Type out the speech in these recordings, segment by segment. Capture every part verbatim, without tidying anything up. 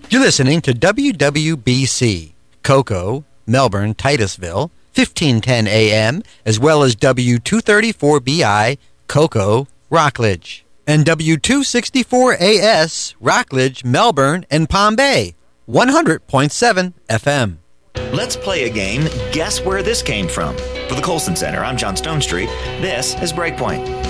You're listening to W W B C, Cocoa, Melbourne, Titusville, fifteen ten A M, as well as W two thirty-four B I, Cocoa, Rockledge, and W two sixty-four A S, Rockledge, Melbourne, and Palm Bay, one hundred point seven F M. Let's play a game, Guess Where This Came From. For the Colson Center, I'm John Stonestreet. This is Breakpoint.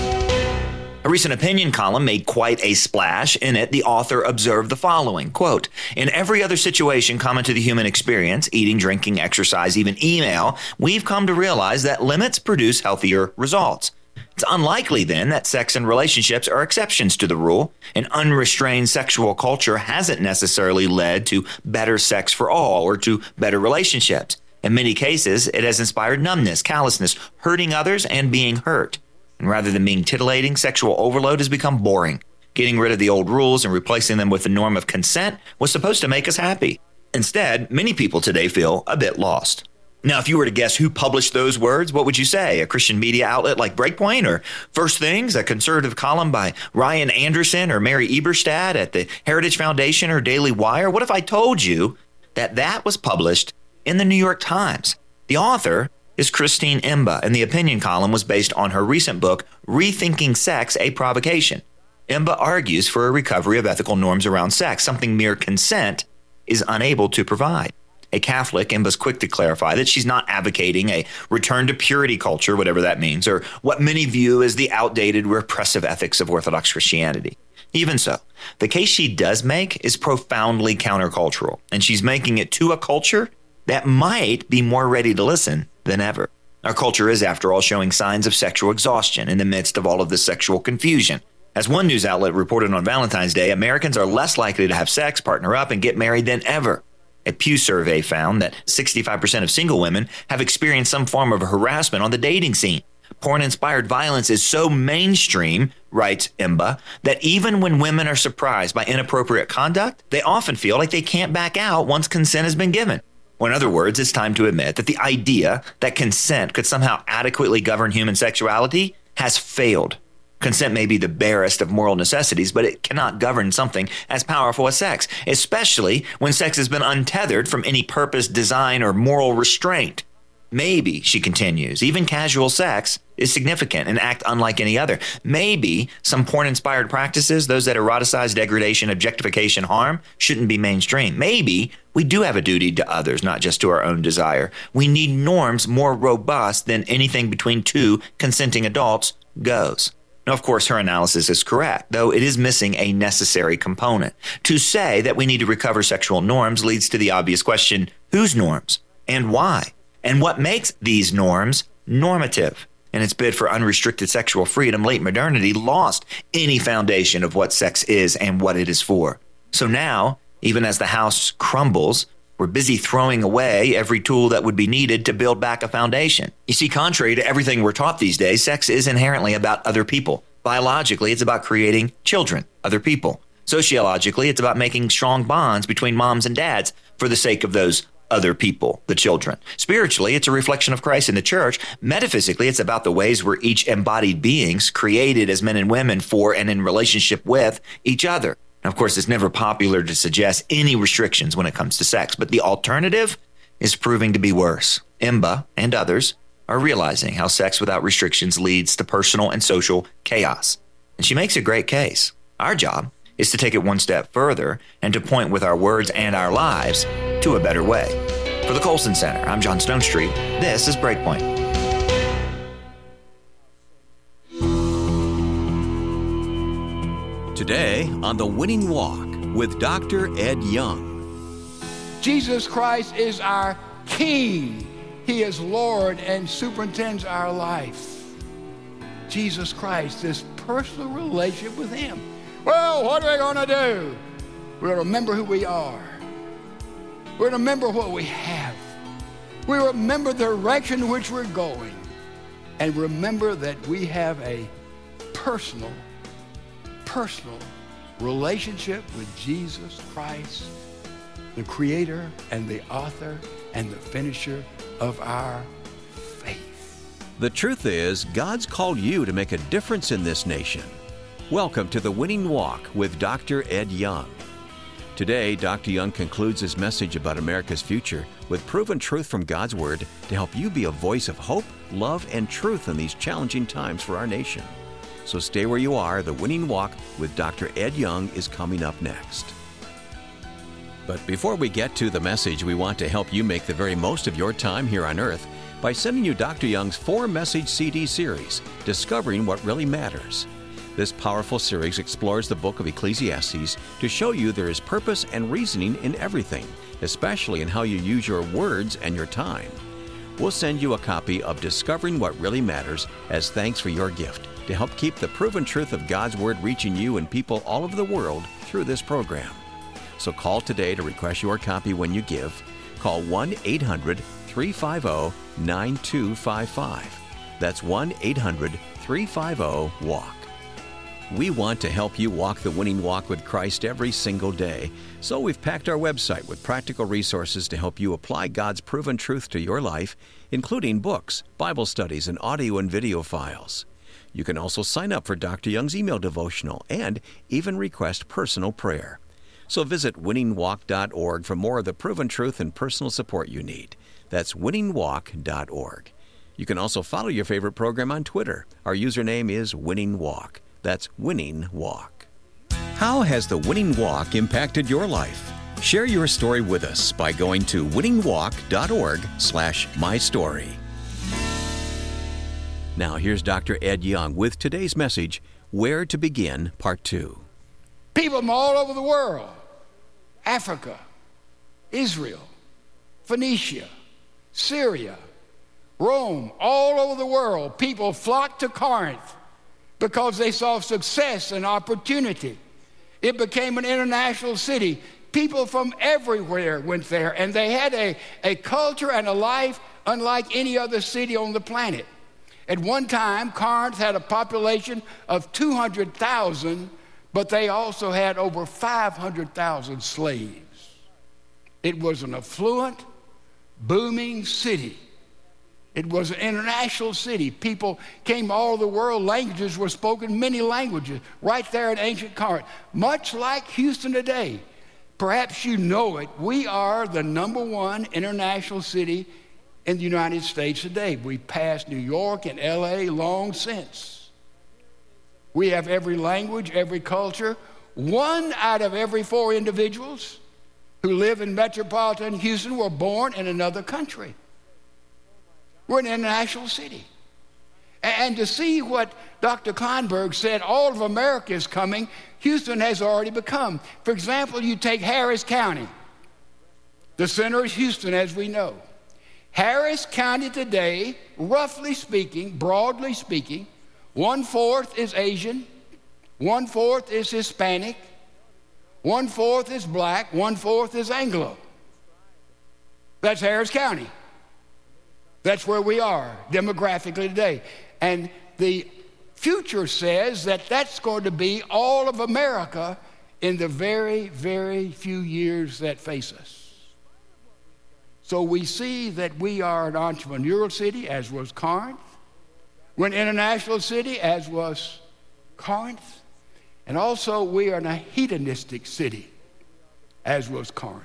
A recent opinion column made quite a splash. In it, the author observed the following, quote, "In every other situation common to the human experience, eating, drinking, exercise, even email, we've come to realize that limits produce healthier results. It's unlikely, then, that sex and relationships are exceptions to the rule. An unrestrained sexual culture hasn't necessarily led to better sex for all or to better relationships. In many cases, it has inspired numbness, callousness, hurting others, and being hurt. And rather than being titillating, sexual overload has become boring. Getting rid of the old rules and replacing them with the norm of consent was supposed to make us happy. Instead, many people today feel a bit lost." Now, if you were to guess who published those words, what would you say? A Christian media outlet like Breakpoint, or First Things, a conservative column by Ryan Anderson or Mary Eberstadt at the Heritage Foundation or Daily Wire? What if I told you that that was published in the New York Times? The author is Christine Emba, and the opinion column was based on her recent book, Rethinking Sex, A Provocation. Emba argues for a recovery of ethical norms around sex, something mere consent is unable to provide. A Catholic, Emba's quick to clarify that she's not advocating a return to purity culture, whatever that means, or what many view as the outdated repressive ethics of Orthodox Christianity. Even so, the case she does make is profoundly countercultural, and she's making it to a culture that might be more ready to listen than ever. Our culture is, after all, showing signs of sexual exhaustion in the midst of all of this sexual confusion. As one news outlet reported on Valentine's Day, Americans are less likely to have sex, partner up, and get married than ever. A Pew survey found that sixty-five percent of single women have experienced some form of harassment on the dating scene. Porn-inspired violence is so mainstream, writes Emba, that even when women are surprised by inappropriate conduct, they often feel like they can't back out once consent has been given. Or in other words, it's time to admit that the idea that consent could somehow adequately govern human sexuality has failed. Consent may be the barest of moral necessities, but it cannot govern something as powerful as sex, especially when sex has been untethered from any purpose, design, or moral restraint. Maybe, she continues, even casual sex is significant and act unlike any other. Maybe some porn-inspired practices, those that eroticize, degradation, objectification, harm, shouldn't be mainstream. Maybe we do have a duty to others, not just to our own desire. We need norms more robust than anything between two consenting adults goes. Now, of course, her analysis is correct, though it is missing a necessary component. To say that we need to recover sexual norms leads to the obvious question, whose norms and why? And what makes these norms normative? In its bid for unrestricted sexual freedom, late modernity lost any foundation of what sex is and what it is for. So now, even as the house crumbles, we're busy throwing away every tool that would be needed to build back a foundation. You see, contrary to everything we're taught these days, sex is inherently about other people. Biologically, it's about creating children, other people. Sociologically, it's about making strong bonds between moms and dads for the sake of those other people, the children. Spiritually, it's a reflection of Christ in the church. Metaphysically, it's about the ways we're each embodied beings created as men and women for and in relationship with each other. And of course, it's never popular to suggest any restrictions when it comes to sex, but the alternative is proving to be worse. Emba and others are realizing how sex without restrictions leads to personal and social chaos. And she makes a great case. Our job is to take it one step further and to point with our words and our lives to a better way. For the Colson Center, I'm John Stonestreet. This is Breakpoint. Today on The Winning Walk with Doctor Ed Young. Jesus Christ is our King. He is Lord and superintends our life. Jesus Christ, this personal relationship with Him. Well, what are we going to do? We're going to remember who we are. We're going to remember what we have. We remember the direction in which we're going. And remember that we have a personal, personal relationship with Jesus Christ, the creator and the author and the finisher of our faith. The truth is, God's called you to make a difference in this nation. Welcome to The Winning Walk with Doctor Ed Young. Today, Doctor Young concludes his message about America's future with proven truth from God's Word to help you be a voice of hope, love, and truth in these challenging times for our nation. So stay where you are. The Winning Walk with Doctor Ed Young is coming up next. But before we get to the message, we want to help you make the very most of your time here on earth by sending you Doctor Young's four-message C D series, Discovering What Really Matters. This powerful series explores the book of Ecclesiastes to show you there is purpose and reasoning in everything, especially in how you use your words and your time. We'll send you a copy of Discovering What Really Matters as thanks for your gift to help keep the proven truth of God's Word reaching you and people all over the world through this program. So call today to request your copy when you give. Call one eight hundred three five zero nine two five five. That's one eight hundred three five zero walk. We want to help you walk the winning walk with Christ every single day, so we've packed our website with practical resources to help you apply God's proven truth to your life, including books, Bible studies, and audio and video files. You can also sign up for Doctor Young's email devotional and even request personal prayer. So visit winning walk dot org for more of the proven truth and personal support you need. That's winning walk dot org. You can also follow your favorite program on Twitter. Our username is Winning Walk. That's Winning Walk. How has the Winning Walk impacted your life? Share your story with us by going to winning walk dot org slash my story. Now here's Doctor Ed Young with today's message, Where to Begin, Part two. People from all over the world, Africa, Israel, Phoenicia, Syria, Rome, all over the world, people flocked to Corinth because they saw success and opportunity. It became an international city. People from everywhere went there, and they had a, a culture and a life unlike any other city on the planet. At one time, Corinth had a population of two hundred thousand, but they also had over five hundred thousand slaves. It was an affluent, booming city. It was an international city. People came from all over the world. Languages were spoken, many languages, right there in ancient Corinth. Much like Houston today. Perhaps you know it. We are the number one international city in the United States today. We passed New York and L A long since. We have every language, every culture. One out of every four individuals who live in metropolitan Houston were born in another country. We're an international city. And to see what Doctor Kleinberg said, all of America is coming, Houston has already become. For example, you take Harris County. The center is Houston, as we know. Harris County today, roughly speaking, broadly speaking, one-fourth is Asian, one-fourth is Hispanic, one-fourth is black, one-fourth is Anglo. That's Harris County. That's where we are demographically today. And the future says that that's going to be all of America in the very, very few years that face us. So we see that we are an entrepreneurial city, as was Corinth. We're an international city, as was Corinth. And also we are a hedonistic city, as was Corinth.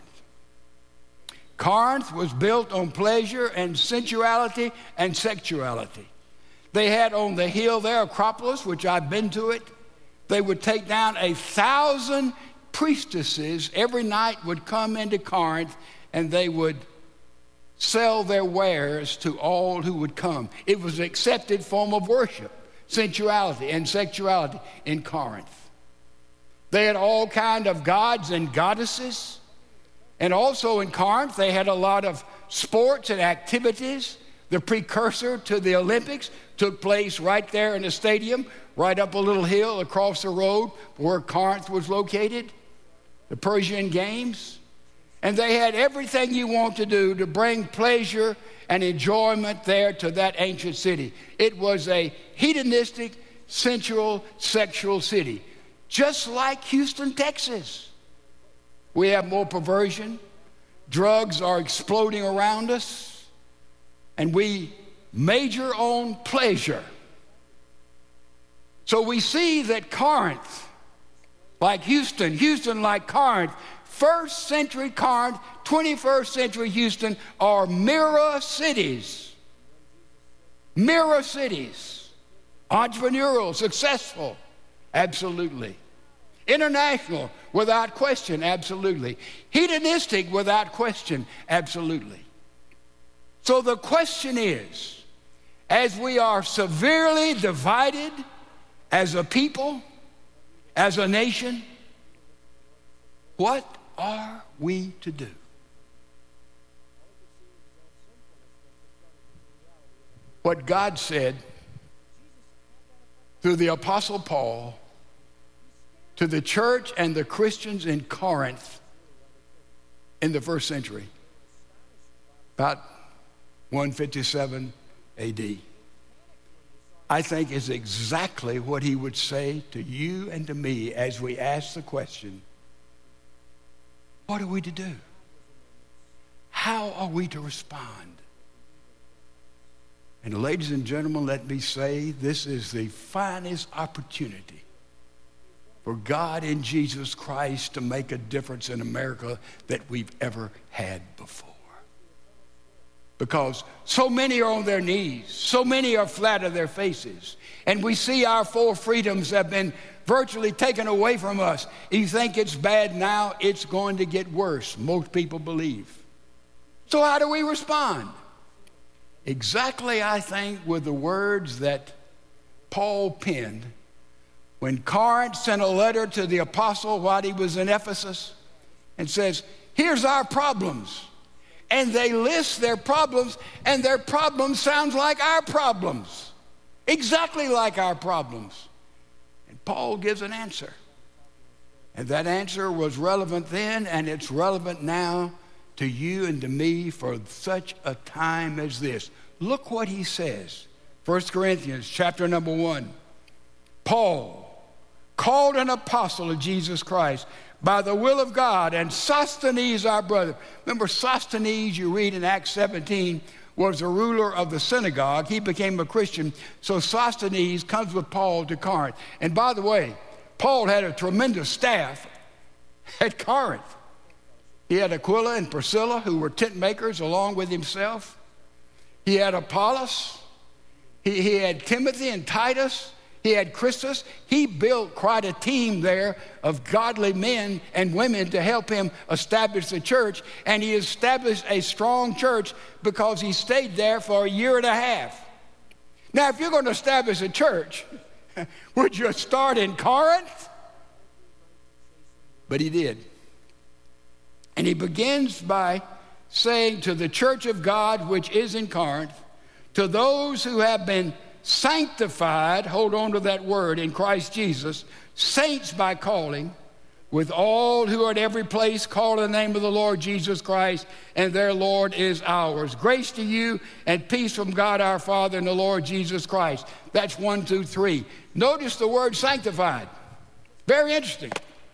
Corinth was built on pleasure and sensuality and sexuality. They had on the hill there, Acropolis, which I've been to it, they would take down a thousand priestesses every night would come into Corinth, and they would sell their wares to all who would come. It was an accepted form of worship, sensuality and sexuality in Corinth. They had all kind of gods and goddesses. And also in Corinth, they had a lot of sports and activities. The precursor to the Olympics took place right there in the stadium, right up a little hill across the road where Corinth was located, the Persian Games. And they had everything you want to do to bring pleasure and enjoyment there to that ancient city. It was a hedonistic, sensual, sexual city, just like Houston, Texas. We have more perversion. Drugs are exploding around us. And we major on pleasure. So we see that Corinth like Houston, Houston like Corinth. First century Corinth, twenty-first century Houston are mirror cities. Mirror cities. Entrepreneurial, successful, absolutely. International, without question, absolutely. Hedonistic, without question, absolutely. So the question is, as we are severely divided as a people, as a nation, what are we to do? What God said through the Apostle Paul to the church and the Christians in Corinth in the first century, about one fifty-seven A D, I think is exactly what he would say to you and to me as we ask the question, what are we to do? How are we to respond? And ladies and gentlemen, let me say this is the finest opportunity for God in Jesus Christ to make a difference in America that we've ever had before. Because so many are on their knees, so many are flat on their faces, and we see our four freedoms have been virtually taken away from us. You think it's bad now, it's going to get worse, most people believe. So how do we respond? Exactly, I think, with the words that Paul penned when Corinth sent a letter to the apostle while he was in Ephesus and says, here's our problems. And they list their problems, and their problems sounds like our problems. Exactly like our problems. And Paul gives an answer. And that answer was relevant then, and it's relevant now to you and to me for such a time as this. Look what he says. First Corinthians chapter number one. Paul, called an apostle of Jesus Christ by the will of God, and Sosthenes our brother. Remember Sosthenes, you read in Acts seventeen, was the ruler of the synagogue. He became a Christian. So Sosthenes comes with Paul to Corinth. And by the way, Paul had a tremendous staff at Corinth. He had Aquila and Priscilla, who were tent makers along with himself. He had Apollos. He, he had Timothy and Titus. He had Christus. He built quite a team there of godly men and women to help him establish the church. And he established a strong church because he stayed there for a year and a half. Now, if you're going to establish a church, would you start in Corinth? But he did. And he begins by saying to the church of God, which is in Corinth, to those who have been sanctified, hold on to that word, in Christ Jesus, saints by calling, with all who are at every place call the name of the Lord Jesus Christ, and their Lord is ours. Grace to you and peace from God our Father and the Lord Jesus Christ. That's one, two, three. Notice the word sanctified. Very interesting.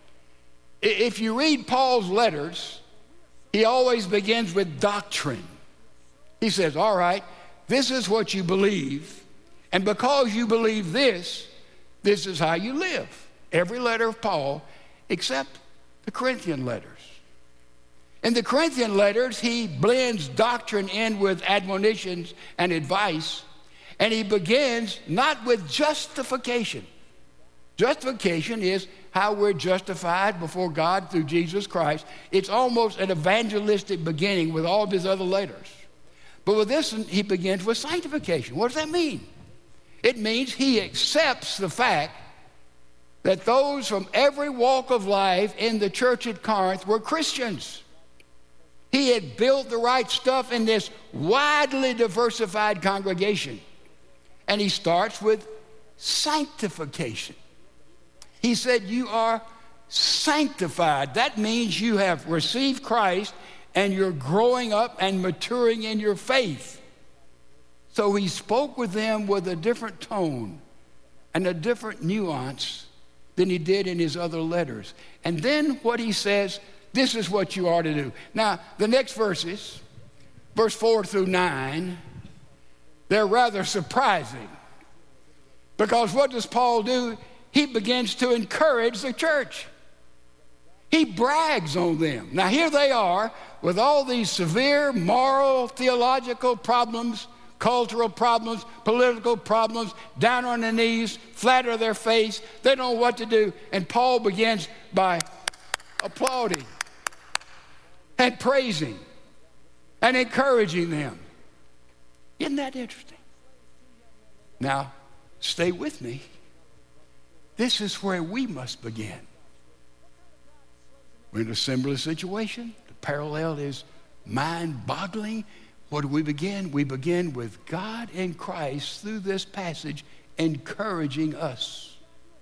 If you read Paul's letters, he always begins with doctrine. He says, all right, this is what you believe, and because you believe this, this is how you live. Every letter of Paul, except the Corinthian letters. In the Corinthian letters, he blends doctrine in with admonitions and advice, and he begins not with justification. Justification is how we're justified before God through Jesus Christ. It's almost an evangelistic beginning with all of his other letters. But with this, he begins with sanctification. What does that mean? It means he accepts the fact that those from every walk of life in the church at Corinth were Christians. He had built the right stuff in this widely diversified congregation. And he starts with sanctification. He said, you are sanctified. That means you have received Christ and you're growing up and maturing in your faith. So he spoke with them with a different tone and a different nuance than he did in his other letters. And then what he says, this is what you are to do. Now, the next verses, verse four through nine, they're rather surprising. Because what does Paul do? He begins to encourage the church. He brags on them. Now here they are with all these severe moral, theological problems, cultural problems, political problems, down on their knees, flat on their face. They don't know what to do. And Paul begins by applauding and praising and encouraging them. Isn't that interesting? Now, stay with me. This is where we must begin. We're in a similar situation. The parallel is mind-boggling. What do we begin? We begin with God in Christ through this passage encouraging us.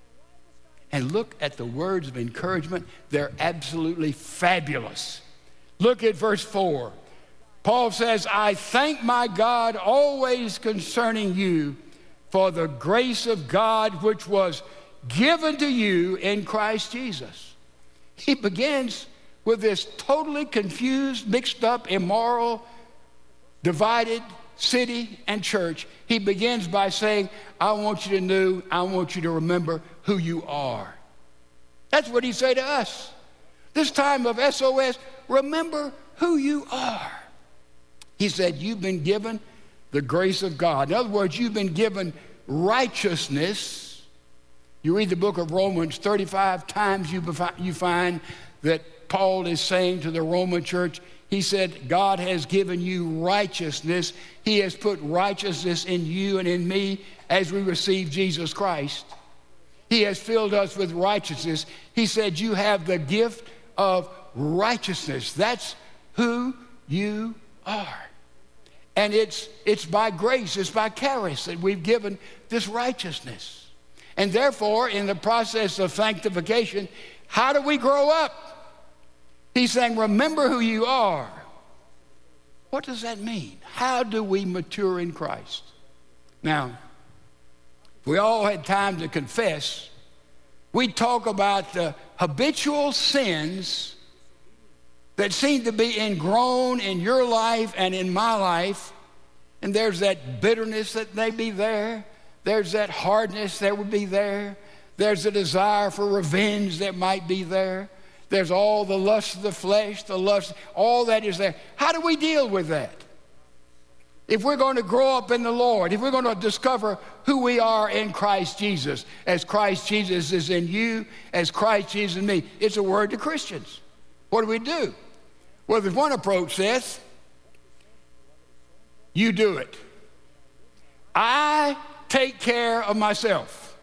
And look at the words of encouragement. They're absolutely fabulous. Look at verse four. Paul says, I thank my God always concerning you for the grace of God which was given to you in Christ Jesus. He begins with this totally confused, mixed up, immoral, divided city and church. He begins by saying, I want you to know, I want you to remember who you are. That's what he said to us. This time of S O S, remember who you are. He said, you've been given the grace of God. In other words, you've been given righteousness. You read the book of Romans, thirty-five times you, you find that Paul is saying to the Roman church, he said, God has given you righteousness. He has put righteousness in you and in me as we receive Jesus Christ. He has filled us with righteousness. He said, you have the gift of righteousness. That's who you are. And it's, it's by grace, it's by charis that we've given this righteousness. And therefore, in the process of sanctification, how do we grow up? He's saying, remember who you are. What does that mean? How do we mature in Christ? Now, if we all had time to confess, we'd talk about the habitual sins that seem to be ingrown in your life and in my life. And there's that bitterness that may be there. There's that hardness that would be there. There's a desire for revenge that might be there. There's all the lust of the flesh, the lust, all that is there. How do we deal with that? If we're going to grow up in the Lord, if we're going to discover who we are in Christ Jesus, as Christ Jesus is in you, as Christ Jesus in me, it's a word to Christians. What do we do? Well, there's one approach says, you do it. I take care of myself.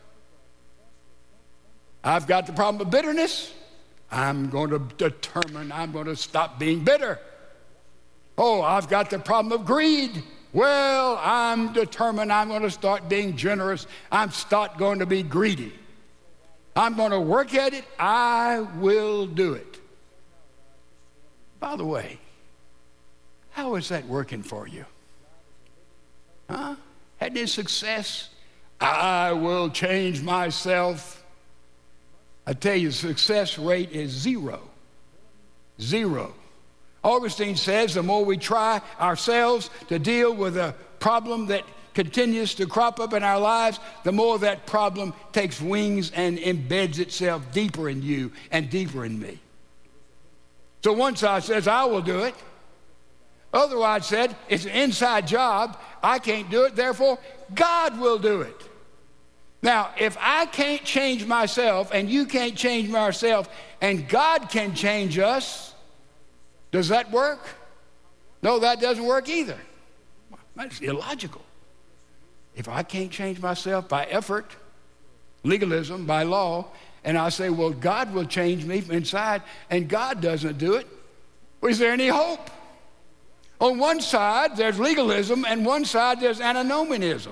I've got the problem of bitterness. I'm going to determine I'm going to stop being bitter. Oh, I've got the problem of greed. Well, I'm determined I'm going to start being generous. I'm start going to be greedy. I'm going to work at it. I will do it. By the way, how is that working for you? Huh? Had any success? I will change myself. I tell you, the success rate is zero. Zero. Augustine says the more we try ourselves to deal with a problem that continues to crop up in our lives, the more that problem takes wings and embeds itself deeper in you and deeper in me. So one side says, I will do it. Otherwise said, it's an inside job. I can't do it, therefore God will do it. Now, if I can't change myself and you can't change myself and God can change us, does that work? No, that doesn't work either. That's illogical. If I can't change myself by effort, legalism, by law, and I say, well, God will change me from inside, and God doesn't do it, well, is there any hope? On one side, there's legalism, and one side, there's antinomianism.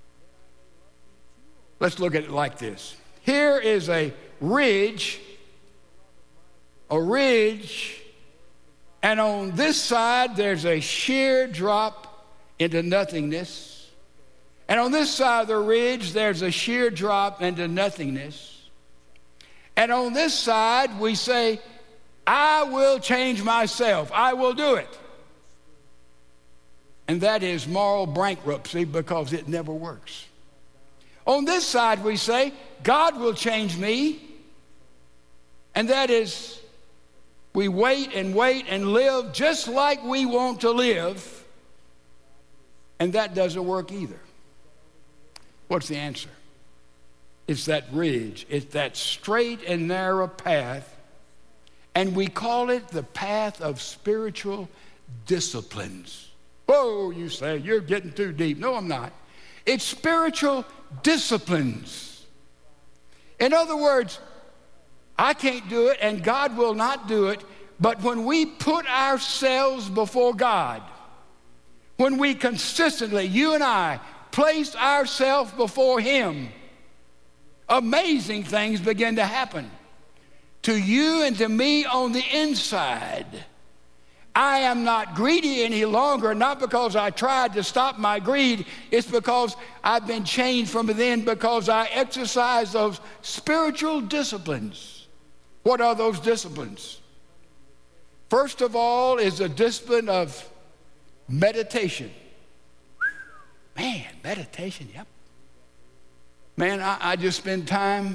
Let's look at it like this. Here is a ridge, a ridge, and on this side, there's a sheer drop into nothingness. And on this side of the ridge, there's a sheer drop into nothingness. And on this side, we say, I will change myself. I will do it. And that is moral bankruptcy because it never works. On this side, we say, God will change me. And that is We wait and wait and live just like we want to live, and that doesn't work either. What's the answer? It's that ridge. It's that straight and narrow path, and we call it the path of spiritual disciplines. Whoa, you say, you're getting too deep. No, I'm not. It's spiritual disciplines. In other words, I can't do it, and God will not do it, but when we put ourselves before God, when we consistently, you and I, place ourselves before Him, amazing things begin to happen to you and to me on the inside. I am not greedy any longer, not because I tried to stop my greed. It's because I've been changed from within, because I exercise those spiritual disciplines. What are those disciplines? First of all is the discipline of meditation. Man, meditation, yep. Man, I, I just spend time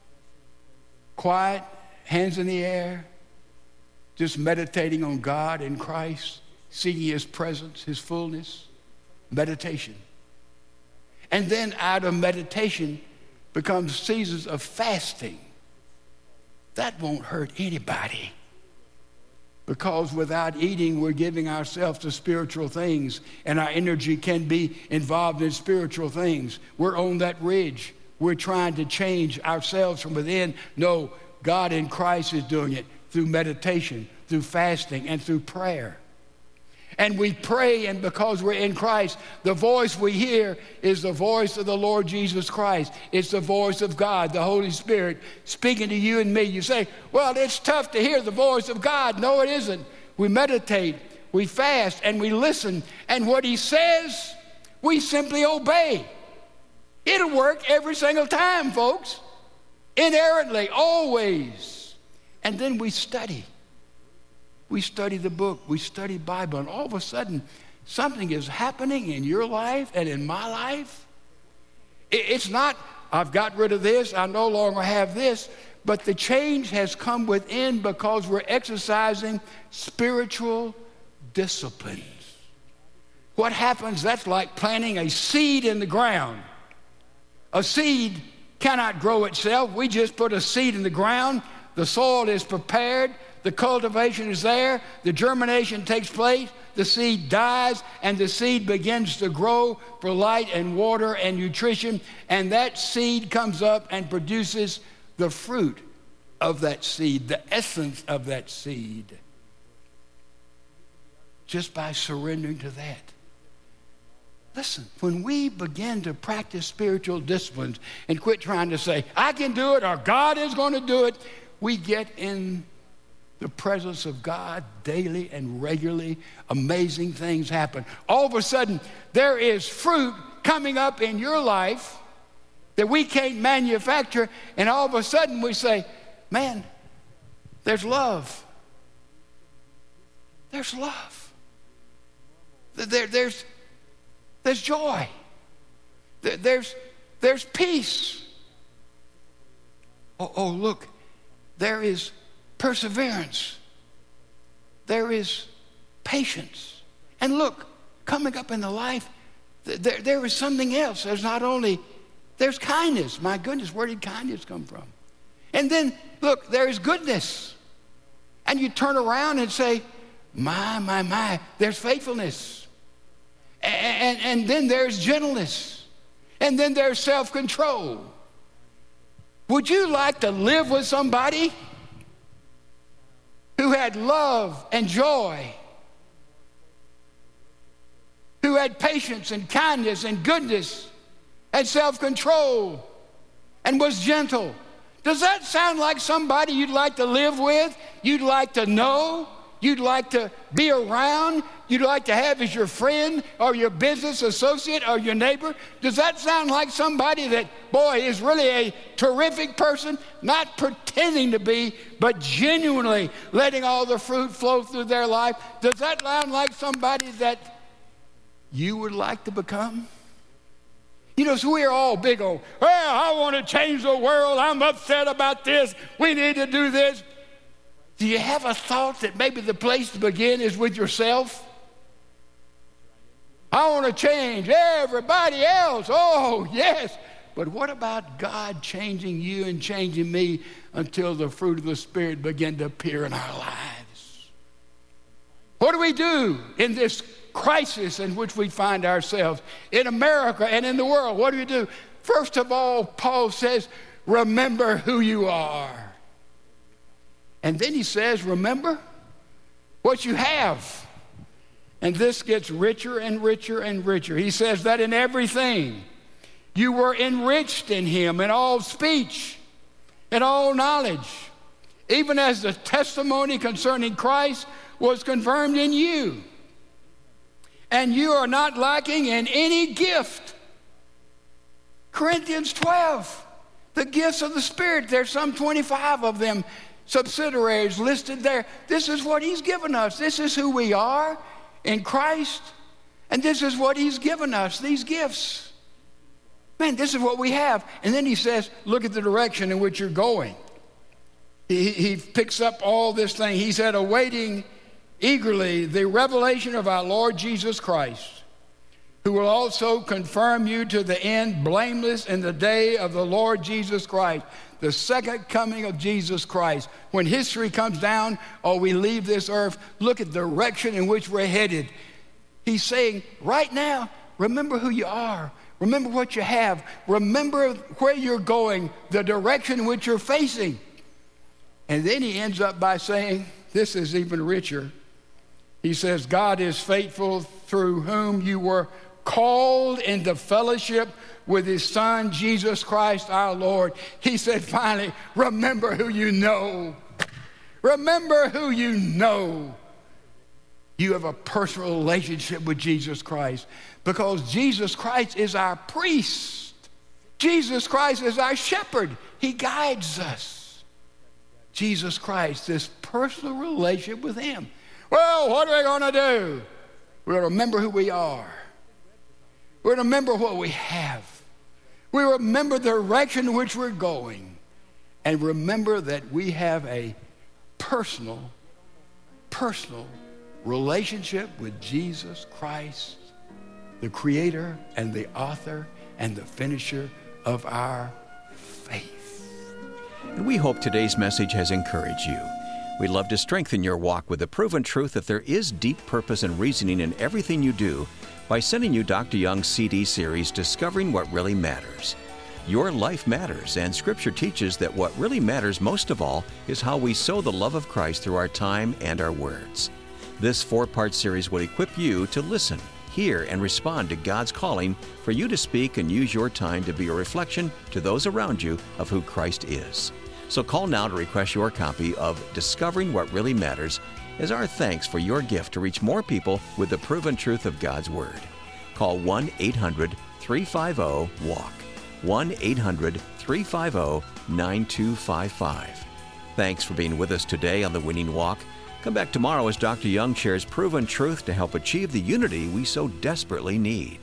quiet, hands in the air, just meditating on God and Christ, seeking His presence, His fullness, meditation. And then out of meditation becomes seasons of fasting. That won't hurt anybody, because without eating, we're giving ourselves to spiritual things, and our energy can be involved in spiritual things. We're on that ridge. We're trying to change ourselves from within. No, God in Christ is doing it through meditation, through fasting, and through prayer. And we pray, and because we're in Christ, the voice we hear is the voice of the Lord Jesus Christ. It's the voice of God, the Holy Spirit, speaking to you and me. You say, well, it's tough to hear the voice of God. No, it isn't. We meditate, we fast, and we listen. And what He says, we simply obey. It'll work every single time, folks. Inerrantly, always. And then we study. We study the book, we study Bible, and all of a sudden, something is happening in your life and in my life. It's not, I've got rid of this, I no longer have this, but the change has come within because we're exercising spiritual disciplines. What happens, that's like planting a seed in the ground. A seed cannot grow itself. We just put a seed in the ground, the soil is prepared, the cultivation is there, the germination takes place, the seed dies, and the seed begins to grow for light and water and nutrition, and that seed comes up and produces the fruit of that seed, the essence of that seed, just by surrendering to that. Listen, when we begin to practice spiritual disciplines and quit trying to say, I can do it or God is going to do it, we get in the presence of God daily and regularly. Amazing things happen. All of a sudden, there is fruit coming up in your life that we can't manufacture, and all of a sudden we say, man, there's love. There's love. There, there's, there's joy. There, there's, there's peace. Oh, oh, look, there is perseverance. There is patience. And look, coming up in the life, there, there is something else. There's not only, there's kindness. My goodness, where did kindness come from? And then, look, there is goodness. And you turn around and say, my, my, my, there's faithfulness. And, and, and then there's gentleness. And then there's self-control. Would you like to live with somebody who had love and joy, who had patience and kindness and goodness and self-control and was gentle? Does that sound like somebody you'd like to live with, you'd like to know, you'd like to be around, you'd like to have as your friend or your business associate or your neighbor? Does that sound like somebody that, boy, is really a terrific person, not pretending to be, but genuinely letting all the fruit flow through their life? Does that sound like somebody that you would like to become? You know, so we're all big old, well, I want to change the world. I'm upset about this. We need to do this. Do you have a thought that maybe the place to begin is with yourself? I want to change everybody else. Oh, yes. But what about God changing you and changing me until the fruit of the Spirit begin to appear in our lives? What do we do in this crisis in which we find ourselves in America and in the world? What do we do? First of all, Paul says, remember who you are. And then he says, remember what you have. And this gets richer and richer and richer. He says that in everything you were enriched in him, in all speech, in all knowledge, even as the testimony concerning Christ was confirmed in you. And you are not lacking in any gift. Corinthians twelve, the gifts of the Spirit, there's some twenty-five of them, subsidiaries listed there. This is what he's given us. This is who we are in Christ. And this is what he's given us, these gifts. Man, this is what we have. And then he says, look at the direction in which you're going. He, he picks up all this thing. He said, awaiting eagerly the revelation of our Lord Jesus Christ, who will also confirm you to the end blameless in the day of the Lord Jesus Christ. The second coming of Jesus Christ. When history comes down or we leave this earth, look at the direction in which we're headed. He's saying, right now, remember who you are. Remember what you have. Remember where you're going, the direction in which you're facing. And then he ends up by saying, this is even richer. He says, God is faithful, through whom you were called into fellowship with his Son, Jesus Christ our Lord. He said, finally, remember who you know. Remember who you know. You have a personal relationship with Jesus Christ because Jesus Christ is our priest. Jesus Christ is our shepherd. He guides us. Jesus Christ, this personal relationship with him. Well, what are we going to do? We're going to remember who we are. We're going to remember what we have. We remember the direction in which we're going. And remember that we have a personal, personal relationship with Jesus Christ, the creator and the author and the finisher of our faith. And we hope today's message has encouraged you. We'd love to strengthen your walk with the proven truth that there is deep purpose and reasoning in everything you do by sending you Doctor Young's C D series, Discovering What Really Matters. Your life matters, and Scripture teaches that what really matters most of all is how we sow the love of Christ through our time and our words. This four-part series will equip you to listen, hear, and respond to God's calling for you to speak and use your time to be a reflection to those around you of who Christ is. So call now to request your copy of Discovering What Really Matters as our thanks for your gift to reach more people with the proven truth of God's Word. Call one eight hundred three five zero W A L K, one eight hundred three five zero nine two five five. Thanks for being with us today on The Winning Walk. Come back tomorrow as Doctor Young shares proven truth to help achieve the unity we so desperately need.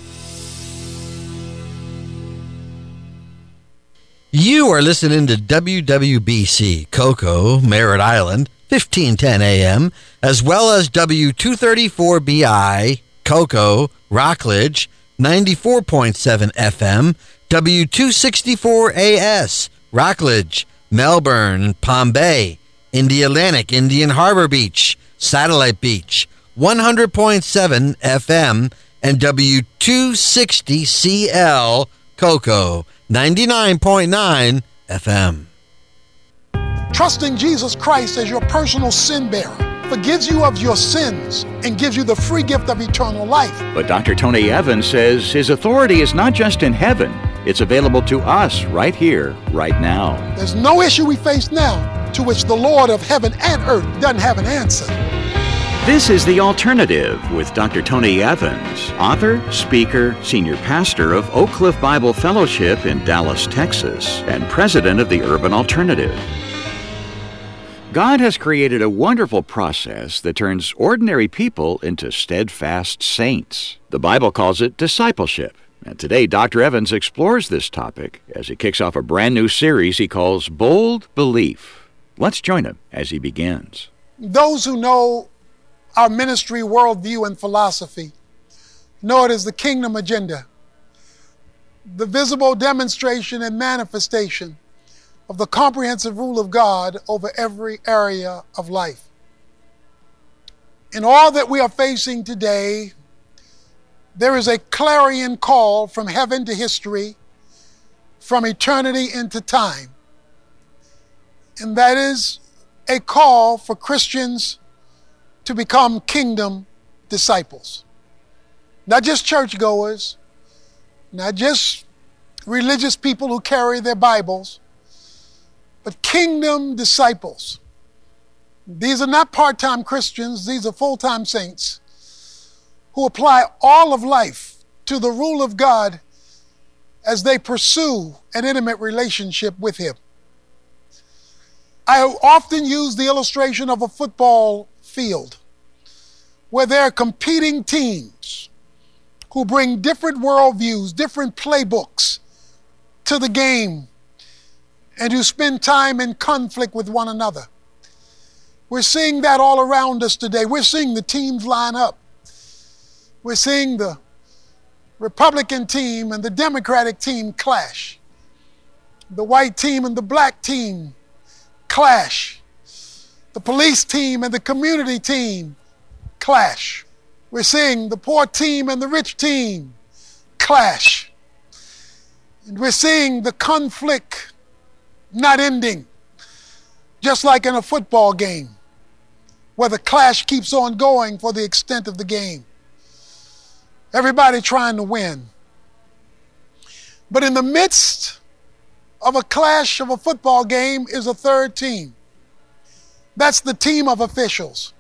You are listening to W W B C, Cocoa, Merritt Island, fifteen ten A M, as well as W two thirty-four B I, Cocoa, Rockledge, ninety-four point seven F M, W two sixty-four A S, Rockledge, Melbourne, Palm Bay, Indialantic, Indian Harbor Beach, Satellite Beach, one hundred point seven F M, and W two sixty C L, Cocoa, ninety-nine point nine F M. Trusting Jesus Christ as your personal sin bearer forgives you of your sins and gives you the free gift of eternal life. But Doctor Tony Evans says his authority is not just in heaven, it's available to us right here, right now. There's no issue we face now to which the Lord of heaven and earth doesn't have an answer. This is The Alternative with Doctor Tony Evans, author, speaker, senior pastor of Oak Cliff Bible Fellowship in Dallas, Texas, and president of the Urban Alternative. God has created a wonderful process that turns ordinary people into steadfast saints. The Bible calls it discipleship. And today, Doctor Evans explores this topic as he kicks off a brand new series he calls Bold Belief. Let's join him as he begins. Those who know our ministry, worldview, and philosophy know it as the kingdom agenda, the visible demonstration and manifestation of the comprehensive rule of God over every area of life. In all that we are facing today, there is a clarion call from heaven to history, from eternity into time. And that is a call for Christians to become kingdom disciples. Not just churchgoers, not just religious people who carry their Bibles, but kingdom disciples. These are not part-time Christians, these are full-time saints who apply all of life to the rule of God as they pursue an intimate relationship with Him. I often use the illustration of a football field where there are competing teams who bring different worldviews, different playbooks to the game, and who spend time in conflict with one another. We're seeing that all around us today. We're seeing the teams line up. We're seeing the Republican team and the Democratic team clash. The white team and the black team clash. The police team and the community team clash. We're seeing the poor team and the rich team clash. And we're seeing the conflict not ending, just like in a football game, where the clash keeps on going for the extent of the game. Everybody trying to win. But in the midst of a clash of a football game is a third team. That's the team of officials.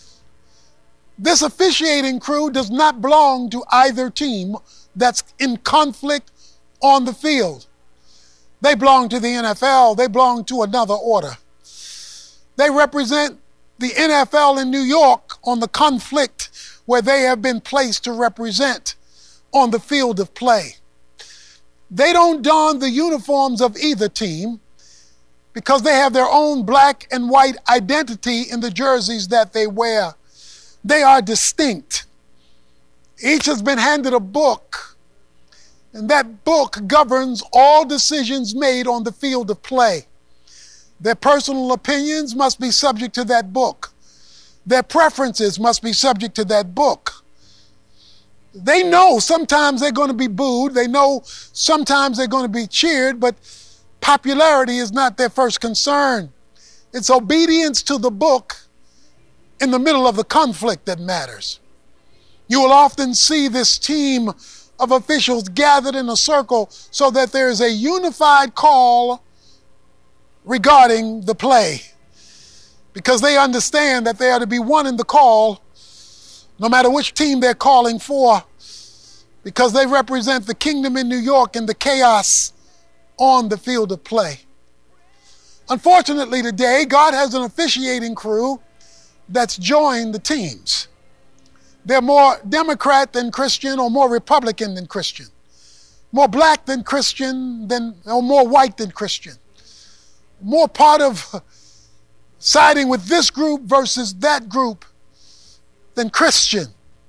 This officiating crew does not belong to either team that's in conflict on the field. They belong to the N F L. They belong to another order. They represent the N F L in New York on the conflict where they have been placed to represent on the field of play. They don't don the uniforms of either team because they have their own black and white identity in the jerseys that they wear. They are distinct. Each has been handed a book, and that book governs all decisions made on the field of play. Their personal opinions must be subject to that book. Their preferences must be subject to that book. They know sometimes they're going to be booed. They know sometimes they're going to be cheered, but popularity is not their first concern. It's obedience to the book in the middle of the conflict that matters. You will often see this team of officials gathered in a circle so that there is a unified call regarding the play, because they understand that they are to be one in the call no matter which team they're calling for, because they represent the kingdom in New York and the chaos on the field of play. Unfortunately today, God has an officiating crew that's joined the teams. They're more Democrat than Christian, or more Republican than Christian, more black than Christian, than, or more white than Christian, more part of siding with this group versus that group than Christian.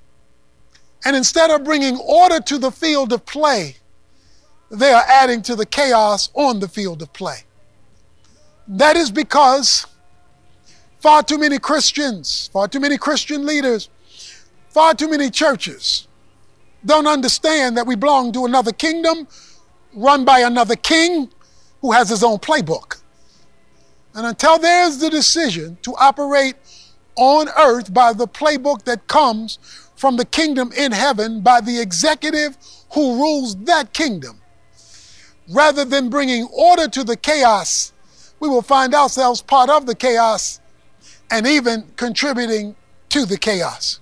And instead of bringing order to the field of play, they are adding to the chaos on the field of play. That is because far too many Christians, far too many Christian leaders, far too many churches don't understand that we belong to another kingdom run by another king who has his own playbook. And until there's the decision to operate on earth by the playbook that comes from the kingdom in heaven by the executive who rules that kingdom, rather than bringing order to the chaos, we will find ourselves part of the chaos and even contributing to the chaos.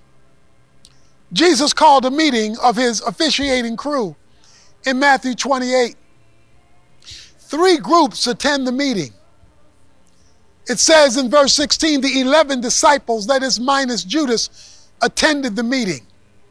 Jesus called a meeting of his officiating crew in Matthew twenty-eight. Three groups attend the meeting. It says in verse sixteen, the eleven disciples, that is minus Judas, attended the meeting.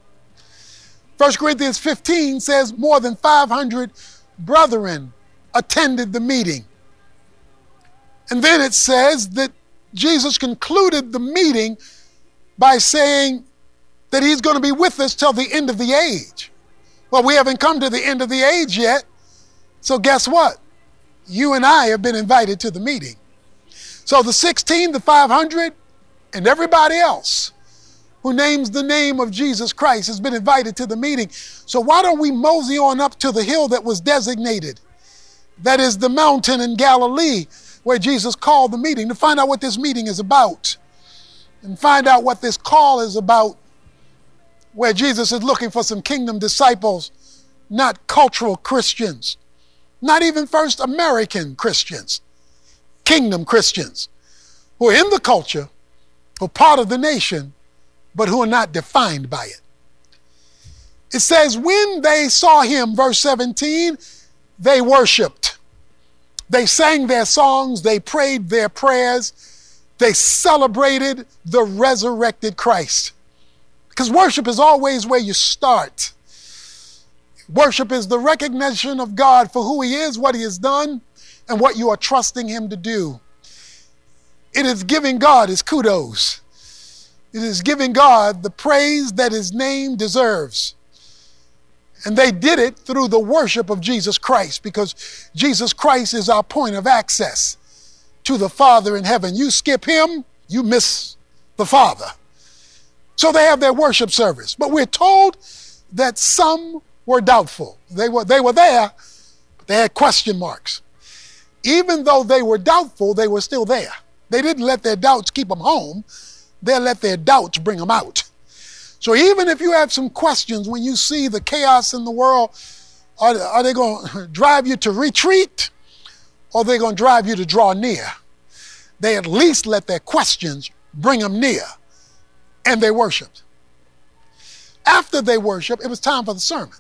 First Corinthians fifteen says more than five hundred brethren attended the meeting. And then it says that Jesus concluded the meeting by saying that he's going to be with us till the end of the age. Well, we haven't come to the end of the age yet. So guess what? You and I have been invited to the meeting. So the sixteen, the five hundred, and everybody else who names the name of Jesus Christ has been invited to the meeting. So why don't we mosey on up to the hill that was designated? That is the mountain in Galilee where Jesus called the meeting, to find out what this meeting is about and find out what this call is about, where Jesus is looking for some kingdom disciples, not cultural Christians, not even first American Christians, kingdom Christians who are in the culture, who are part of the nation, but who are not defined by it. It says, when they saw him, verse seventeen, they worshiped. They sang their songs, they prayed their prayers, they celebrated the resurrected Christ. Because worship is always where you start. Worship is the recognition of God for who he is, what he has done, and what you are trusting him to do. It is giving God his kudos. It is giving God the praise that his name deserves. And they did it through the worship of Jesus Christ, because Jesus Christ is our point of access to the Father in heaven. You skip him, you miss the Father. So they have their worship service. But we're told that some were doubtful. They were, they were there, but they had question marks. Even though they were doubtful, they were still there. They didn't let their doubts keep them home. They let their doubts bring them out. So even if you have some questions when you see the chaos in the world, are, are they going to drive you to retreat, or are they going to drive you to draw near? They at least let their questions bring them near, and they worshiped. After they worshiped, it was time for the sermon.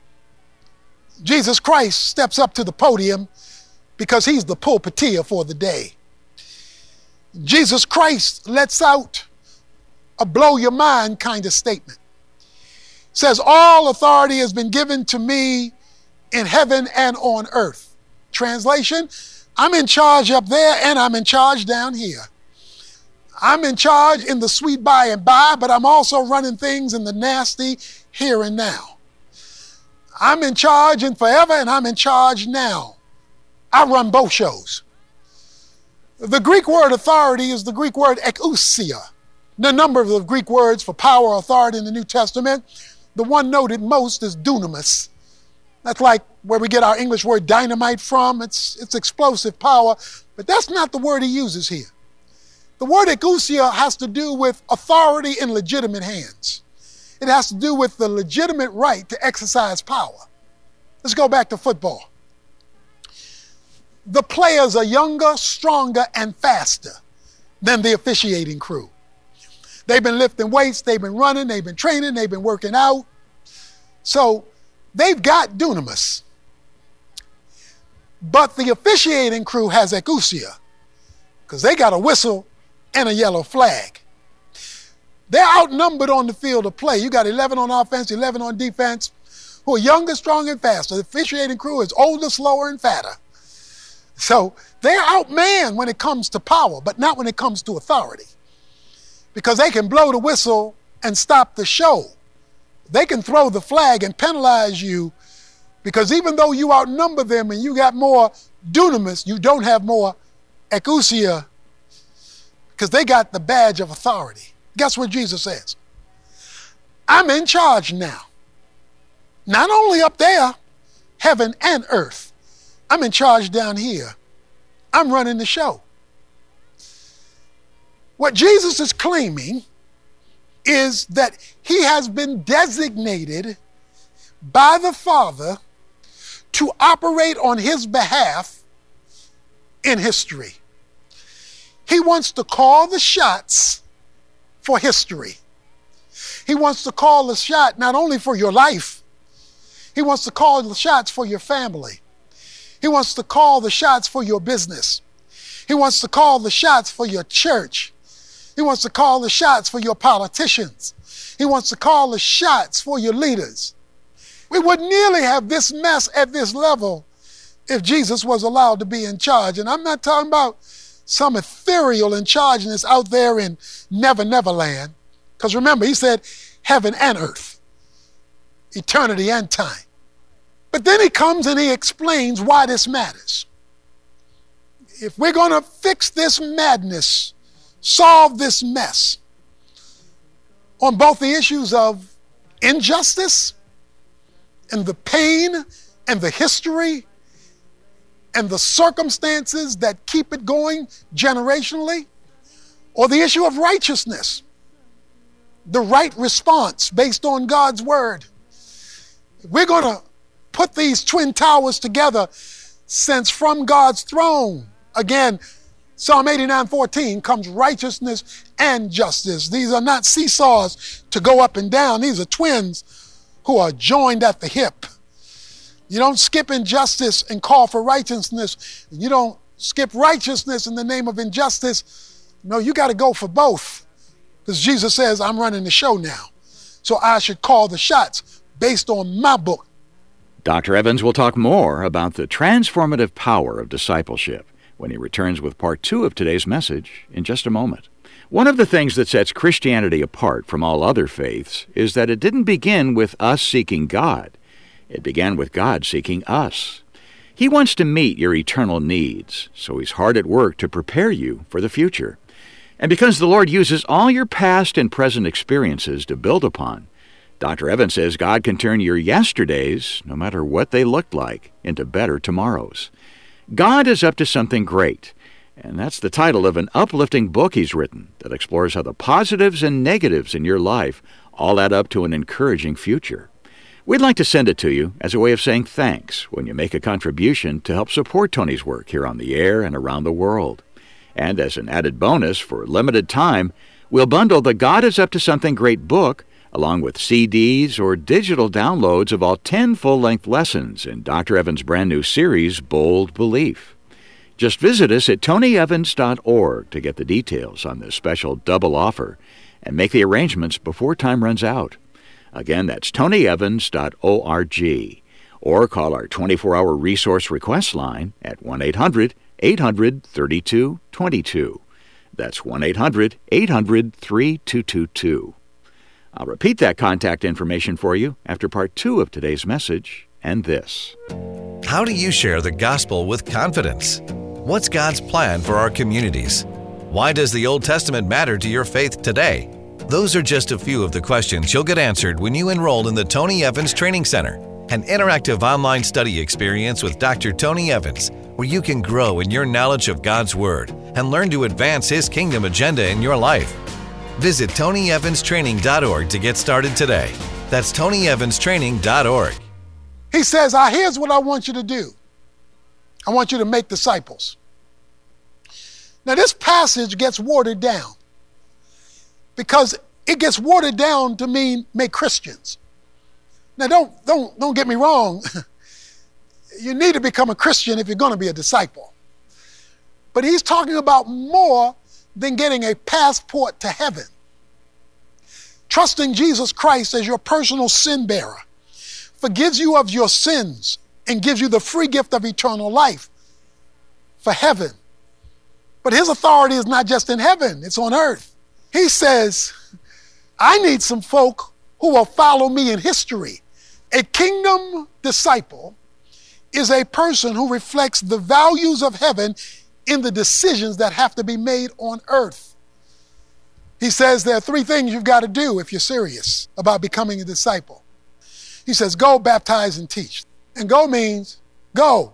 Jesus Christ steps up to the podium because he's the pulpiteer for the day. Jesus Christ lets out a blow your mind kind of statement. Says, all authority has been given to me in heaven and on earth. Translation, I'm in charge up there and I'm in charge down here. I'm in charge in the sweet by and by, but I'm also running things in the nasty here and now. I'm in charge in forever and I'm in charge now. I run both shows. The Greek word authority is the Greek word exousia. The number of the Greek words for power or authority in the New Testament, the one noted most is dunamis. That's like where we get our English word dynamite from. It's, it's explosive power, but that's not the word he uses here. The word exousia has to do with authority in legitimate hands. It has to do with the legitimate right to exercise power. Let's go back to football. The players are younger, stronger, and faster than the officiating crew. They've been lifting weights, they've been running, they've been training, they've been working out. So they've got dunamis. But the officiating crew has exousia, because they got a whistle and a yellow flag. They're outnumbered on the field of play. You got eleven on offense, eleven on defense, who are younger, stronger, and faster. The officiating crew is older, slower, and fatter. So they're outmanned when it comes to power, but not when it comes to authority. Because they can blow the whistle and stop the show. They can throw the flag and penalize you, because even though you outnumber them and you got more dunamis, you don't have more exousia, because they got the badge of authority. Guess what Jesus says? I'm in charge now. Not only up there, heaven and earth. I'm in charge down here. I'm running the show. What Jesus is claiming is that he has been designated by the Father to operate on his behalf in history. He wants to call the shots for history. He wants to call the shot not only for your life, he wants to call the shots for your family. He wants to call the shots for your business. He wants to call the shots for your church. He wants to call the shots for your politicians. He wants to call the shots for your leaders. We wouldn't nearly have this mess at this level if Jesus was allowed to be in charge. And I'm not talking about some ethereal in charge and it's out there in Never Never Land. Because remember, he said heaven and earth, eternity and time. But then he comes and he explains why this matters. If we're going to fix this madness, solve this mess on both the issues of injustice and the pain and the history and the circumstances that keep it going generationally, or the issue of righteousness, the right response based on God's word. We're going to put these twin towers together, since from God's throne, again, Psalm eighty-nine fourteen, comes righteousness and justice. These are not seesaws to go up and down. These are twins who are joined at the hip. You don't skip injustice and call for righteousness. You don't skip righteousness in the name of injustice. No, you got to go for both. Because Jesus says, I'm running the show now. So I should call the shots based on my book. Doctor Evans will talk more about the transformative power of discipleship when he returns with part two of today's message in just a moment. One of the things that sets Christianity apart from all other faiths is that it didn't begin with us seeking God. It began with God seeking us. He wants to meet your eternal needs, so he's hard at work to prepare you for the future. And because the Lord uses all your past and present experiences to build upon, Doctor Evans says God can turn your yesterdays, no matter what they looked like, into better tomorrows. God is up to something great, and that's the title of an uplifting book he's written that explores how the positives and negatives in your life all add up to an encouraging future. We'd like to send it to you as a way of saying thanks when you make a contribution to help support Tony's work here on the air and around the world. And as an added bonus for a limited time, we'll bundle the God is Up to Something Great book along with C Ds or digital downloads of all ten full-length lessons in Doctor Evans' brand new series, Bold Belief. Just visit us at tony evans dot org to get the details on this special double offer and make the arrangements before time runs out. Again, that's tony evans dot org, or call our twenty-four hour resource request line at one eight hundred eight hundred thirty-two twenty-two. That's one eight hundred eight hundred thirty-two twenty-two. I'll repeat that contact information for you after part two of today's message and this. How do you share the gospel with confidence? What's God's plan for our communities? Why does the Old Testament matter to your faith today? Those are just a few of the questions you'll get answered when you enroll in the Tony Evans Training Center, an interactive online study experience with Doctor Tony Evans, where you can grow in your knowledge of God's Word and learn to advance His kingdom agenda in your life. Visit tony evans training dot org to get started today. That's tony evans training dot org. He says, ah, here's what I want you to do. I want you to make disciples. Now, this passage gets watered down because it gets watered down to mean make Christians. Now, don't, don't, don't get me wrong. You need to become a Christian if you're going to be a disciple. But he's talking about more than getting a passport to heaven. Trusting Jesus Christ as your personal sin bearer forgives you of your sins and gives you the free gift of eternal life for heaven. But his authority is not just in heaven, it's on earth. He says, I need some folk who will follow me in history. A kingdom disciple is a person who reflects the values of heaven in the decisions that have to be made on earth. He says there are three things you've got to do if you're serious about becoming a disciple. He says, go, baptize, and teach. And go means go.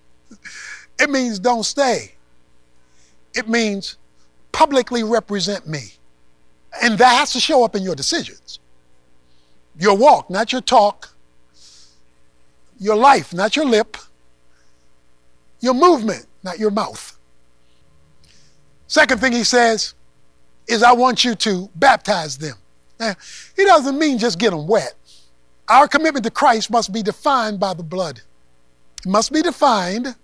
It means don't stay. It means publicly represent me. And that has to show up in your decisions. Your walk, not your talk. Your life, not your lip. Your movement, not your mouth. Second thing he says is, I want you to baptize them. Now, he doesn't mean just get them wet. Our commitment to Christ must be defined by the blood. It must be defined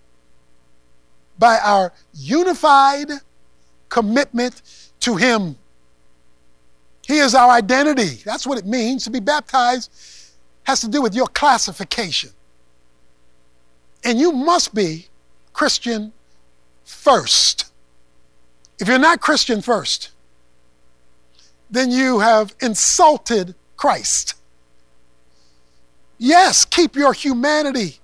by our unified commitment to Him. He is our identity. That's what it means. To be baptized has to do with your classification. And you must be Christian first. If you're not Christian first, then you have insulted Christ. Yes, keep your humanity.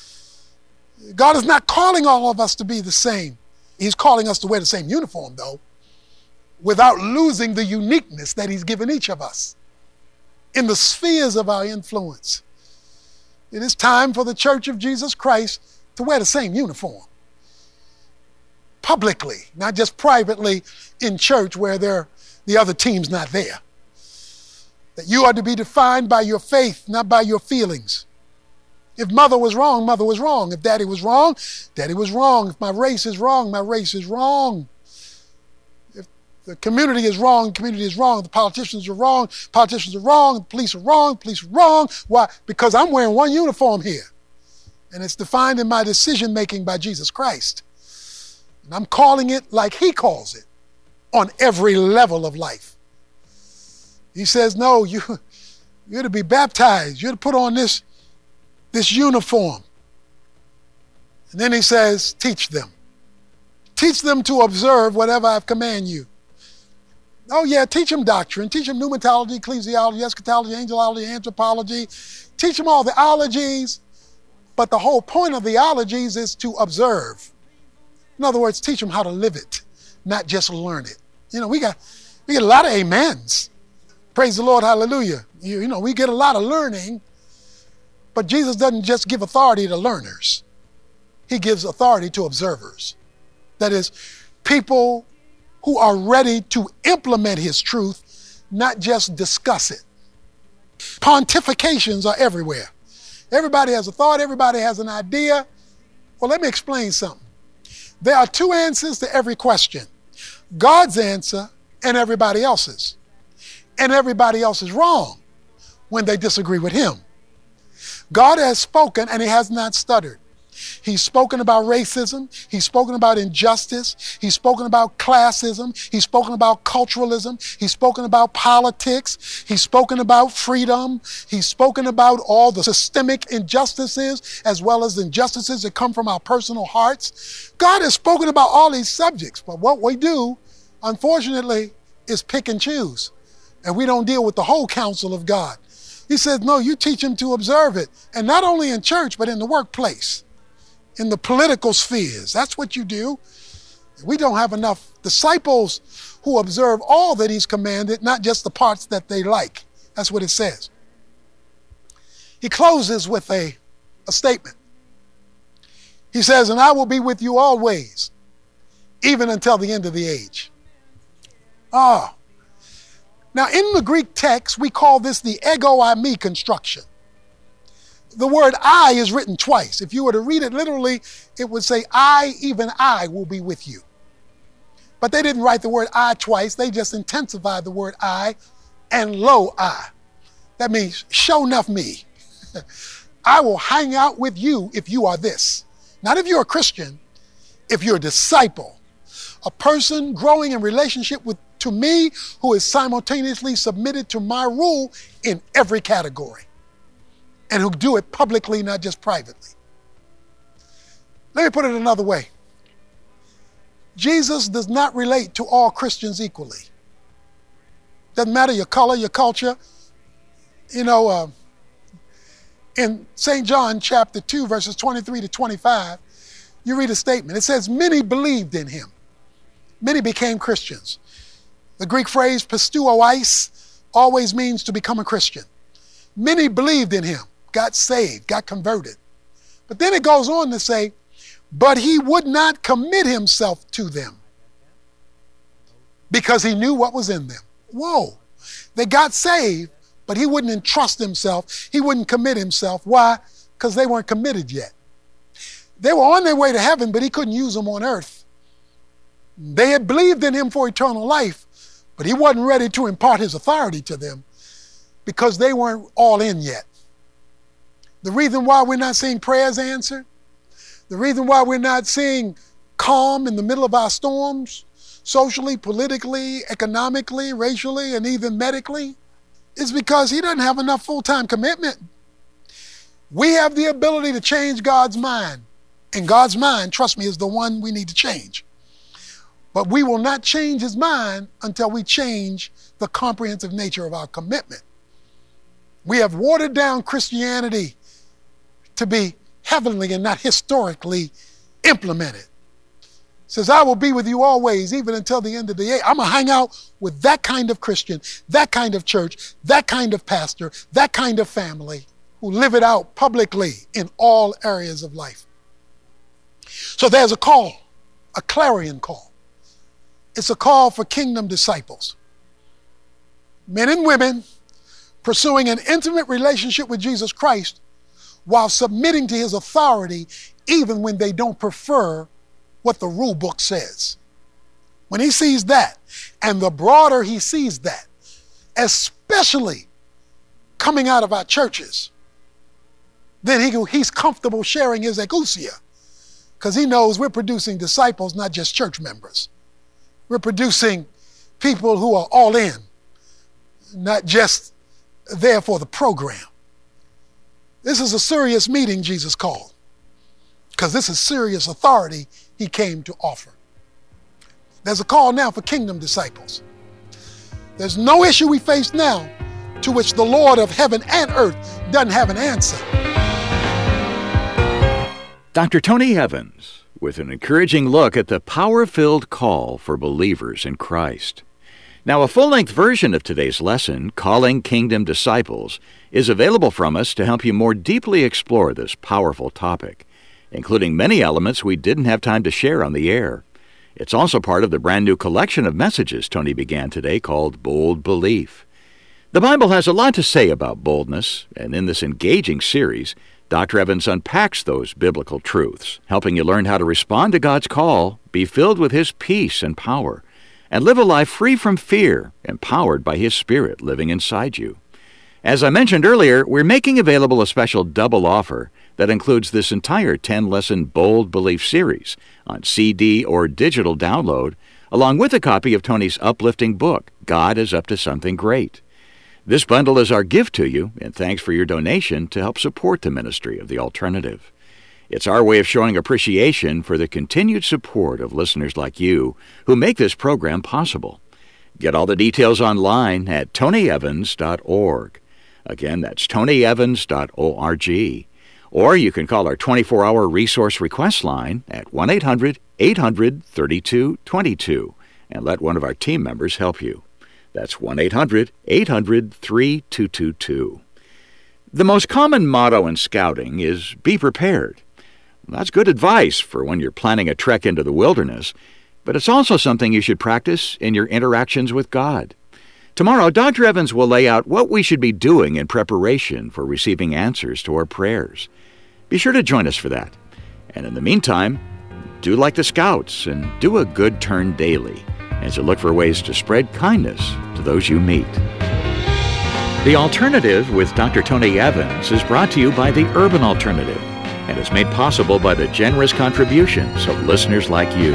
God is not calling all of us to be the same. He's calling us to wear the same uniform, though, without losing the uniqueness that he's given each of us in the spheres of our influence. It is time for the Church of Jesus Christ to wear the same uniform. Publicly, not just privately in church where there, the other team's not there. That you are to be defined by your faith, not by your feelings. If mother was wrong, mother was wrong. If daddy was wrong, daddy was wrong. If my race is wrong, my race is wrong. If the community is wrong, the community is wrong. The politicians are wrong, politicians are wrong. The police are wrong, the police are wrong. Why? Because I'm wearing one uniform here. And it's defined in my decision making by Jesus Christ. And I'm calling it like he calls it on every level of life. He says, no, you, you're to be baptized. You're to put on this, this uniform. And then he says, teach them. Teach them to observe whatever I've commanded you. Oh yeah, teach them doctrine. Teach them pneumatology, ecclesiology, eschatology, angelology, anthropology. Teach them all the ologies. But the whole point of the ologies is to observe. In other words, teach them how to live it, not just learn it. You know, we got we get a lot of amens. Praise the Lord, hallelujah. You, you know, we get a lot of learning, but Jesus doesn't just give authority to learners. He gives authority to observers. That is, people who are ready to implement his truth, not just discuss it. Pontifications are everywhere. Everybody has a thought, everybody has an idea. Well, let me explain something. There are two answers to every question. God's answer and everybody else's. And everybody else is wrong when they disagree with him. God has spoken and he has not stuttered. He's spoken about racism. He's spoken about injustice. He's spoken about classism. He's spoken about culturalism. He's spoken about politics. He's spoken about freedom. He's spoken about all the systemic injustices as well as the injustices that come from our personal hearts. God has spoken about all these subjects, but what we do, unfortunately, is pick and choose. And we don't deal with the whole counsel of God. He says, no, you teach them to observe it. And not only in church, but in the workplace, in the political spheres. That's what you do. We don't have enough disciples who observe all that he's commanded, not just the parts that they like. That's what it says. He closes with a, a statement. He says, and I will be with you always, even until the end of the age. Ah. Now, in the Greek text, we call this the ego I me construction. The word I is written twice. If you were to read it literally, it would say, I, even I, will be with you. But they didn't write the word I twice. They just intensified the word I and lo I. That means, show enough me. I will hang out with you if you are this. Not if you're a Christian, if you're a disciple, a person growing in relationship with to me who is simultaneously submitted to my rule in every category and who do it publicly, not just privately. Let me put it another way. Jesus does not relate to all Christians equally. Doesn't matter your color, your culture. You know, uh, in Saint John chapter two, verses twenty-three to twenty-five, you read a statement. It says, many believed in him. Many became Christians. The Greek phrase pisteuois always means to become a Christian. Many believed in him, got saved, got converted. But then it goes on to say, but he would not commit himself to them because he knew what was in them. Whoa. They got saved, but he wouldn't entrust himself. He wouldn't commit himself. Why? Because they weren't committed yet. They were on their way to heaven, but he couldn't use them on earth. They had believed in him for eternal life, but he wasn't ready to impart his authority to them because they weren't all in yet. The reason why we're not seeing prayers answered, the reason why we're not seeing calm in the middle of our storms, socially, politically, economically, racially, and even medically, is because he doesn't have enough full-time commitment. We have the ability to change God's mind, and God's mind, trust me, is the one we need to change. But we will not change his mind until we change the comprehensive nature of our commitment. We have watered down Christianity to be heavenly and not historically implemented. It says, I will be with you always, even until the end of the age. I'm going to hang out with that kind of Christian, that kind of church, that kind of pastor, that kind of family who live it out publicly in all areas of life. So there's a call, a clarion call. It's a call for kingdom disciples. Men and women pursuing an intimate relationship with Jesus Christ while submitting to his authority, even when they don't prefer what the rule book says. When he sees that, and the broader he sees that, especially coming out of our churches, then he, he's comfortable sharing his exousia, because he knows we're producing disciples, not just church members. We're producing people who are all in, not just there for the program. This is a serious meeting Jesus called, because this is serious authority he came to offer. There's a call now for kingdom disciples. There's no issue we face now to which the Lord of heaven and earth doesn't have an answer. Doctor Tony Evans with an encouraging look at the power-filled call for believers in Christ. Now, a full-length version of today's lesson, Calling Kingdom Disciples, is available from us to help you more deeply explore this powerful topic, including many elements we didn't have time to share on the air. It's also part of the brand new collection of messages Tony began today called Bold Belief. The Bible has a lot to say about boldness, and in this engaging series, Doctor Evans unpacks those biblical truths, helping you learn how to respond to God's call, be filled with his peace and power, and live a life free from fear, empowered by his Spirit living inside you. As I mentioned earlier, we're making available a special double offer that includes this entire ten-lesson Bold Belief series on C D or digital download, along with a copy of Tony's uplifting book, God is Up to Something Great. This bundle is our gift to you, and thanks for your donation to help support the ministry of The Alternative. It's our way of showing appreciation for the continued support of listeners like you who make this program possible. Get all the details online at tony evans dot org. Again, that's tony evans dot org. Or you can call our twenty-four hour resource request line at one eight hundred eight hundred thirty-two twenty-two and let one of our team members help you. That's one eight hundred eight hundred thirty-two twenty-two. The most common motto in scouting is be prepared. That's good advice for when you're planning a trek into the wilderness, but it's also something you should practice in your interactions with God. Tomorrow, Doctor Evans will lay out what we should be doing in preparation for receiving answers to our prayers. Be sure to join us for that. And in the meantime, do like the Scouts and do a good turn daily as you look for ways to spread kindness to those you meet. The Alternative with Doctor Tony Evans is brought to you by the Urban Alternative and is made possible by the generous contributions of listeners like you.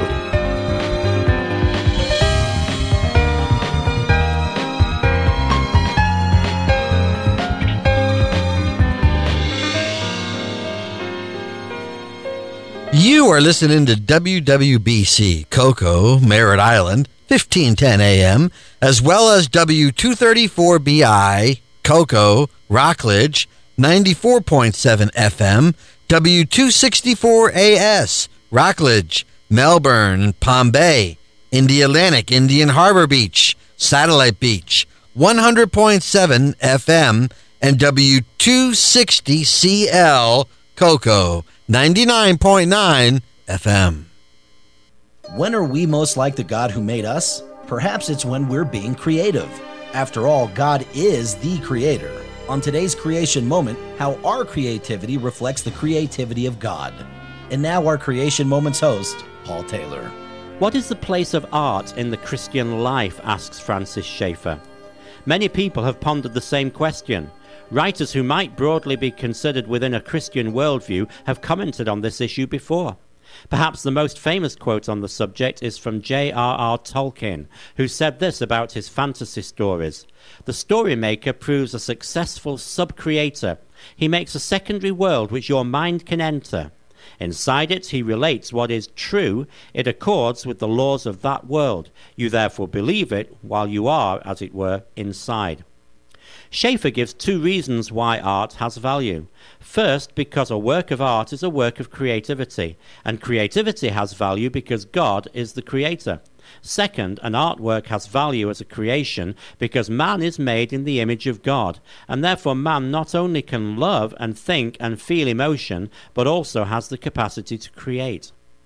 You are listening to W W B C, Cocoa, Merritt Island, fifteen ten A M, as well as W two thirty-four B I, Cocoa, Rockledge, ninety-four point seven F M, W two sixty-four A S, Rockledge, Melbourne, Palm Bay, Indialantic, Indian Harbor Beach, Satellite Beach, one hundred point seven F M, and W two sixty C L, Cocoa, ninety-nine point nine F M. When are we most like the God who made us? Perhaps it's when we're being creative. After all, God is the creator. On today's Creation Moment, how our creativity reflects the creativity of God. And now our Creation Moments host, Paul Taylor. What is the place of art in the Christian life, asks Francis Schaeffer. Many people have pondered the same question. Writers who might broadly be considered within a Christian worldview have commented on this issue before. Perhaps the most famous quote on the subject is from J R R Tolkien, who said this about his fantasy stories. The story maker proves a successful sub-creator. He makes a secondary world which your mind can enter. Inside it, he relates what is true. It accords with the laws of that world. You therefore believe it while you are, as it were, inside. Schaeffer gives two reasons why art has value. First, because a work of art is a work of creativity, and creativity has value because God is the creator. Second, an artwork has value as a creation because man is made in the image of God, and therefore man not only can love and think and feel emotion, but also has the capacity to create.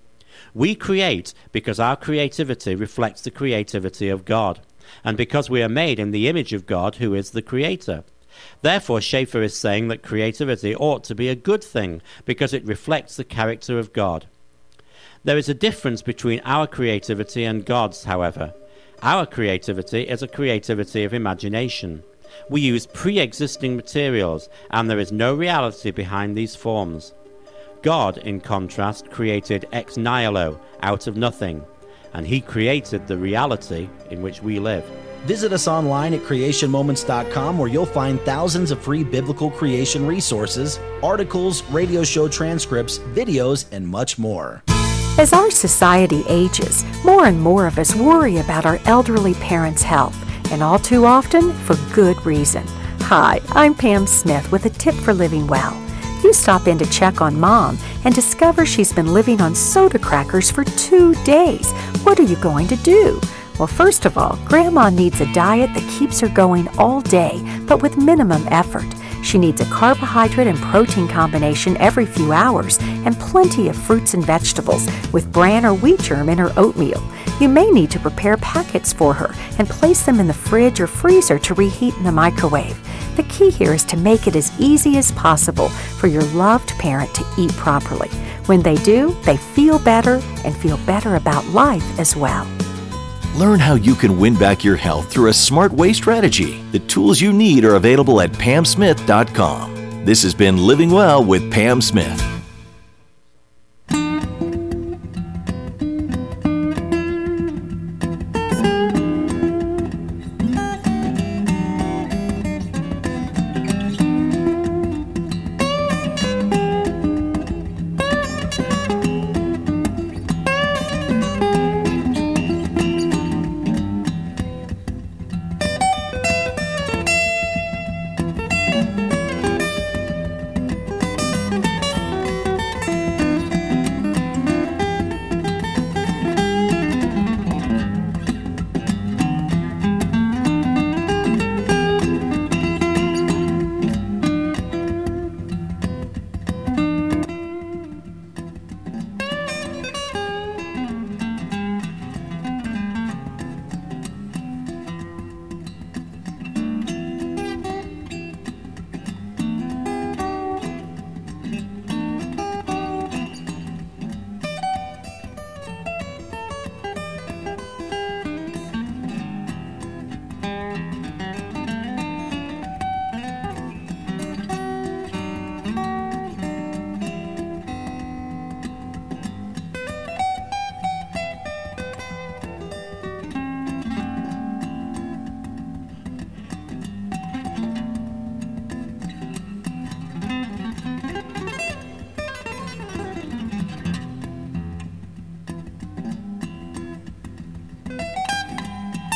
We create because our creativity reflects the creativity of God, and because we are made in the image of God, who is the creator. Therefore, Schaeffer is saying that creativity ought to be a good thing because it reflects the character of God. There is a difference between our creativity and God's, however. Our creativity is a creativity of imagination. We use pre-existing materials, and there is no reality behind these forms. God, in contrast, created ex nihilo, out of nothing, and he created the reality in which we live. Visit us online at creation moments dot com, where you'll find thousands of free biblical creation resources, articles, radio show transcripts, videos, and much more. As our society ages, more and more of us worry about our elderly parents' health, and all too often for good reason. Hi, I'm Pam Smith with a tip for living well. You stop in to check on Mom and discover she's been living on soda crackers for two days. What are you going to do? Well, first of all, Grandma needs a diet that keeps her going all day, but with minimum effort. She needs a carbohydrate and protein combination every few hours and plenty of fruits and vegetables with bran or wheat germ in her oatmeal. You may need to prepare packets for her and place them in the fridge or freezer to reheat in the microwave. The key here is to make it as easy as possible for your loved parent to eat properly. When they do, they feel better and feel better about life as well. Learn how you can win back your health through a smart way strategy. The tools you need are available at pam smith dot com. This has been Living Well with Pam Smith.